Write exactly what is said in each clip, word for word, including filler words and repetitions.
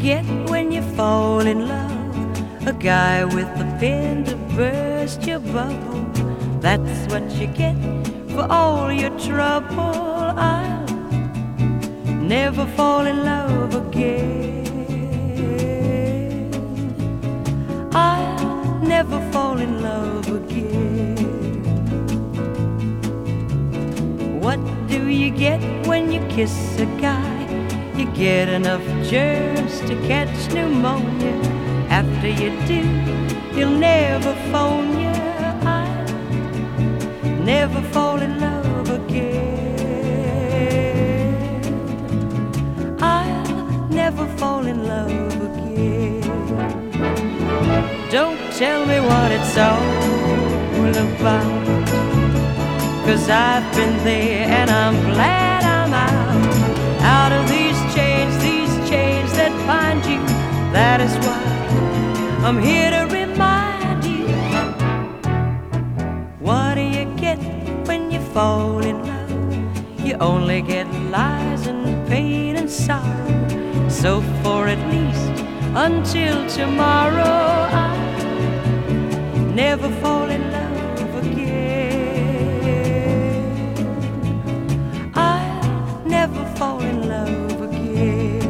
get when you fall in love? A guy with a pen to burst your bubble. That's what you get for all your trouble. I'll never fall in love again. I'll never fall in love again. What do you get when you kiss a guy? You get enough germs to catch pneumonia. After you do, he'll never phone you. I'll never fall in love again. I'll never fall in love again. Don't tell me what it's all about, 'cause I've been there and I'm glad I'm out. Out of these chains, these chains that bind you. That is why I'm here to remind you. What do you get when you fall in love? You only get lies and pain and sorrow. So for at least until tomorrow, I'll never fall in love again. I'll never fall in love again.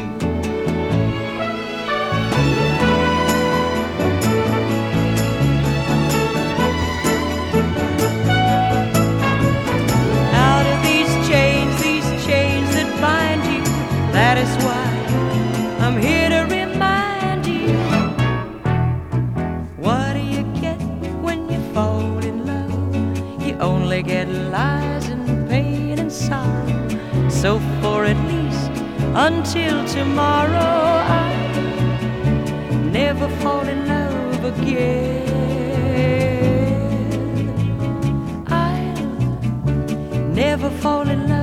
Out of these chains, these chains that bind you, that is why I'm here to remind you. What do you get when you fall in love? You only get lies and pain and sorrow. So for at least until tomorrow, I'll never fall in love again. I'll never fall in love